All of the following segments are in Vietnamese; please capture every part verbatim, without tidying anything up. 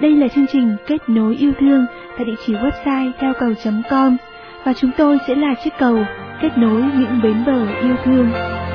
Đây là chương trình Kết nối yêu thương tại địa chỉ website theo cầu chấm com và chúng tôi sẽ là chiếc cầu kết nối những bến bờ yêu thương.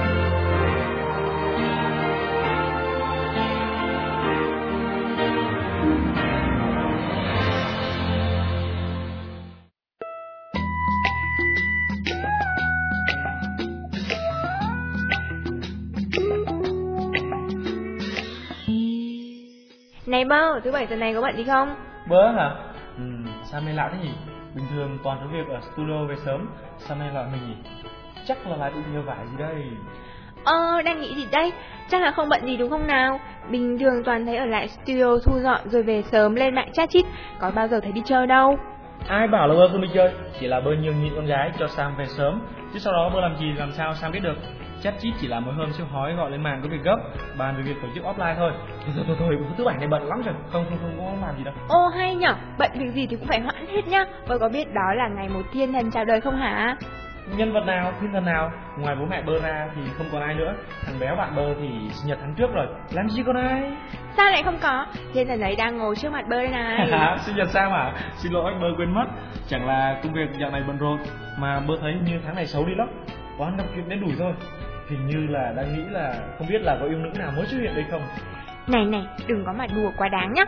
Này Bơ, thứ bảy tuần này có bận gì không? Bơ hả? Ừ, sao mày lạ thế nhỉ? Bình thường toàn có việc ở studio về sớm. Sao mày gọi mình nhỉ? Chắc là lại bị nhờ vải gì đây. Ờ, đang nghĩ gì đây? Chắc là không bận gì đúng không nào? Bình thường toàn thấy ở lại studio thu dọn rồi về sớm lên mạng chat chít. Có bao giờ thấy đi chơi đâu. Ai bảo là Bơ không đi chơi? Chỉ là Bơ nhường nhịn con gái cho Sam về sớm. Chứ sau đó Bơ làm gì làm sao Sam biết được? Chat chít chỉ là một hôm siêu hói gọi lên mạng có việc gấp, bàn về việc tổ chức offline thôi. Thôi thôi thôi, thôi thứ bảy này bận lắm rồi, không không không có làm gì đâu. Ô hay nhở, bận việc gì thì cũng phải hoãn hết nhá. Bơ có biết đó là ngày một thiên thần chào đời không hả? Nhân vật nào, thiên thần nào? Ngoài bố mẹ Bơ ra thì không còn ai nữa. Thằng béo bạn Bơ thì sinh nhật tháng trước rồi, làm gì còn ai? Sao lại không có? Thiên thần ấy đang ngồi trước mặt Bơ đây này. Sinh nhật sao hả? Xin lỗi Bơ quên mất. Chẳng là công việc dạo này bận rộn, mà Bơ thấy như tháng này xấu đi lắm. Quá năm chuyện đến đủ rồi. Hình như là đang nghĩ là không biết là có yêu nữ nào mới xuất hiện đây không. Này này, đừng có mà đùa quá đáng nhá.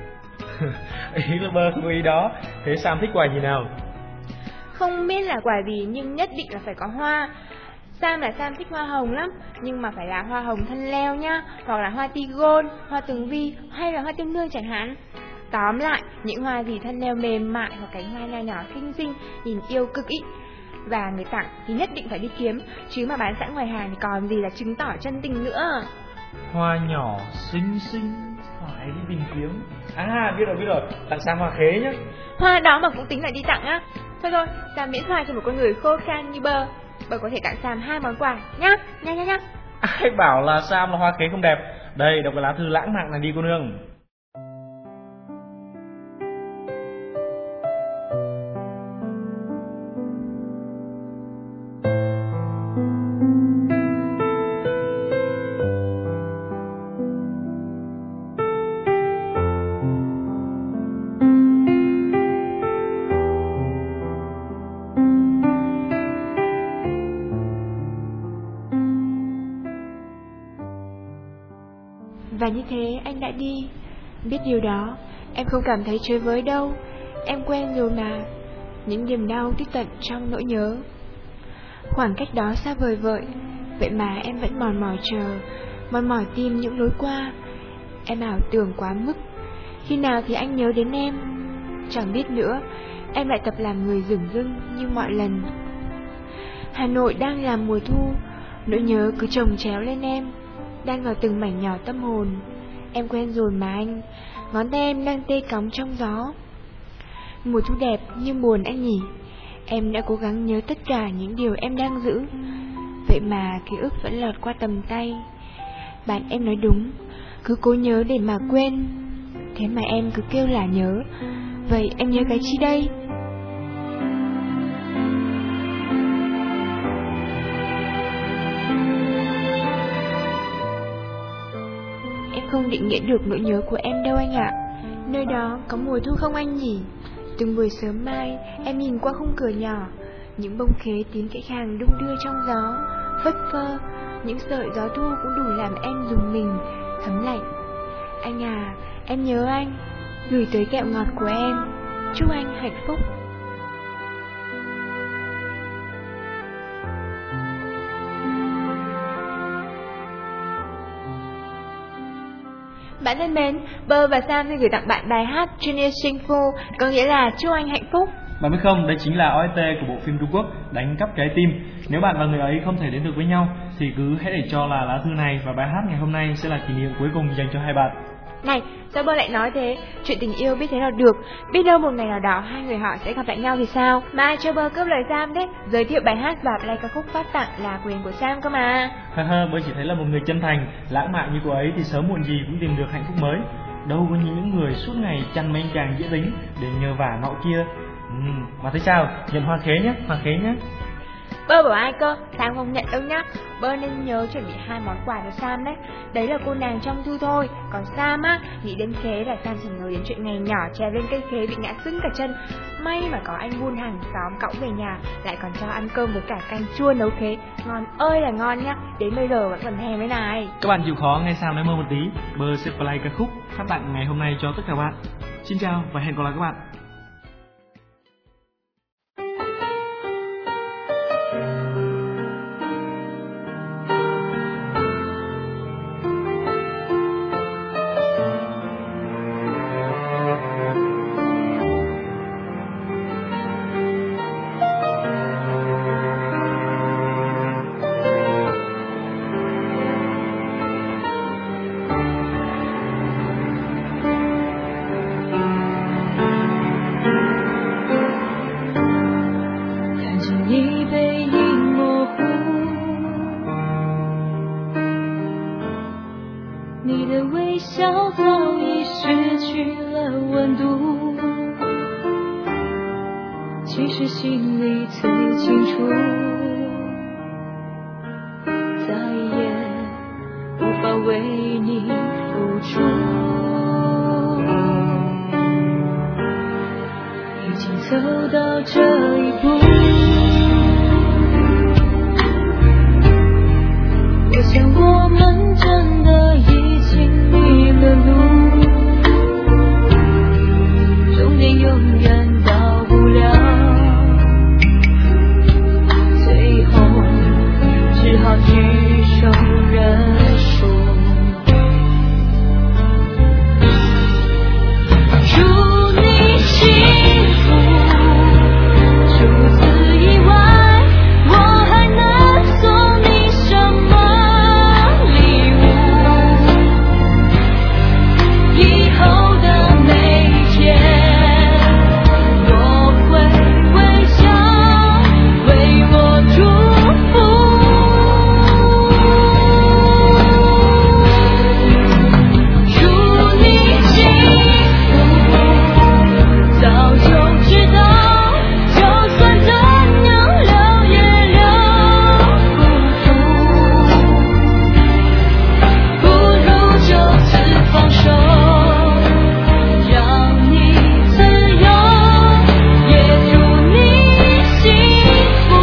Ý là Bơ không ý đó. Thế Sam thích quà gì nào? Không biết là quà gì nhưng nhất định là phải có hoa. Sam là Sam thích hoa hồng lắm, nhưng mà phải là hoa hồng thân leo nhá. Hoặc là hoa tigon, hoa tường vi, hay là hoa tiêu nương chẳng hạn. Tóm lại, những hoa gì thân leo mềm mại hoặc cánh hoa nho nhỏ xinh xinh, nhìn yêu cực ý. Và người tặng thì nhất định phải đi kiếm, chứ mà bán sẵn ngoài hàng thì còn gì là chứng tỏ chân tình nữa. Hoa nhỏ xinh xinh phải đi tìm kiếm. À biết rồi biết rồi, tặng Sam hoa khế nhá. Hoa đó mà cũng tính là đi tặng á? Thôi thôi, Sam miễn hoa cho một con người khô khan như Bơ. Bơ có thể tặng Sam hai món quà nhá, nha nha nha. Ai bảo là Sam là hoa khế không đẹp. Đây, đọc cái lá thư lãng mạn này đi cô nương. Và như thế anh đã đi. Biết điều đó, em không cảm thấy chơi với đâu. Em quen rồi mà. Những niềm đau tích tận trong nỗi nhớ. Khoảng cách đó xa vời vợi, vậy mà em vẫn mòn mỏi chờ, mòn mỏi tìm những lối qua. Em ảo tưởng quá mức. Khi nào thì anh nhớ đến em? Chẳng biết nữa. Em lại tập làm người dửng dưng như mọi lần. Hà Nội đang là mùa thu, nỗi nhớ cứ chồng chéo lên em, đang vào từng mảnh nhỏ tâm hồn. Em quen rồi mà anh. Ngón tay em đang tê cóng trong gió. Mùa thu đẹp nhưng buồn anh nhỉ. Em đã cố gắng nhớ tất cả những điều em đang giữ, vậy mà ký ức vẫn lọt qua tầm tay. Bạn em nói đúng, cứ cố nhớ để mà quên. Thế mà em cứ kêu là nhớ. Vậy em nhớ cái chi đây? Không định nghĩa được nỗi nhớ của em đâu anh ạ. Nơi đó có mùa thu không anh nhỉ? Từng buổi sớm mai, em nhìn qua khung cửa nhỏ, những bông khế tím kẽ khàng đung đưa trong gió, phất phơ. Những sợi gió thu cũng đủ làm em rùng mình, thấm lạnh. Anh à, em nhớ anh. Gửi tới kẹo ngọt của em. Chúc anh hạnh phúc. Bạn thân mến, Bơ và Sam xin gửi tặng bạn bài hát Junior Singfu, có nghĩa là chúc anh hạnh phúc. Bạn biết không, đây chính là o ét tê của bộ phim Trung Quốc Đánh cắp trái tim. Nếu bạn và người ấy không thể đến được với nhau thì cứ hãy để cho là lá thư này và bài hát ngày hôm nay sẽ là kỷ niệm cuối cùng dành cho hai bạn. Này, sao Bơ lại nói thế? Chuyện tình yêu biết thế nào được. Biết đâu một ngày nào đó hai người họ sẽ gặp lại nhau thì sao? Mà ai cho Bơ cướp lời Sam đấy. Giới thiệu bài hát và play ca khúc phát tặng là quyền của Sam cơ mà. Haha, Bơ chỉ thấy là một người chân thành, lãng mạn như cô ấy thì sớm muộn gì cũng tìm được hạnh phúc mới. Đâu có những người suốt ngày chăn mấy anh chàng dễ tính để nhờ vả nọ kia. Ừ, mà thấy sao? Nhận hoa khế nhé, hoa khế nhé. Bơ bảo ai cơ, Sam không nhận đâu nhá. Bơ nên nhớ chuẩn bị hai món quà cho Sam đấy. Đấy là cô nàng trong thư thôi. Còn Sam á, nghĩ đến khế là Sam chỉ nhớ đến chuyện ngày nhỏ trèo lên cây khế bị ngã sưng cả chân. May mà có anh buôn hàng xóm cõng về nhà, lại còn cho ăn cơm với cả canh chua nấu khế. Ngon ơi là ngon nhá, đến bây giờ vẫn còn thèm đấy này. Các bạn chịu khó nghe Sam nói mơ một tí. Bơ sẽ play ca khúc phát tặng ngày hôm nay cho tất cả bạn. Xin chào và hẹn gặp lại các bạn. 你的微笑早已失去了温度，其实心里最清楚，再也无法为你付出，已经走到这一步，我想我们真的已经迷了路，终点永远到不了，最后只好举手认输。祝你幸福，除此以外我还能送你什么礼物，以后的每一天我会微笑为我祝福，祝你幸福，早就知道就算怎样留也留不住，不如就此放手，让你自由，也祝你幸福。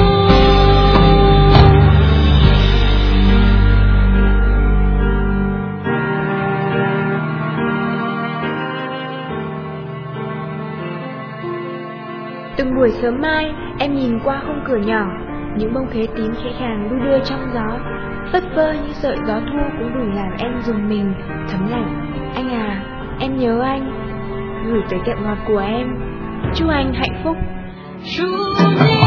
Từng buổi sớm mai, em nhìn qua khung cửa nhỏ, những bông khế tím khẽ khàng đu đưa trong gió, phất phơ như sợi gió thu cũng đủ làm em rùng mình, thấm lạnh. Anh à, em nhớ anh, gửi tới kẹo ngọt của em. Chúc anh hạnh phúc. 祝你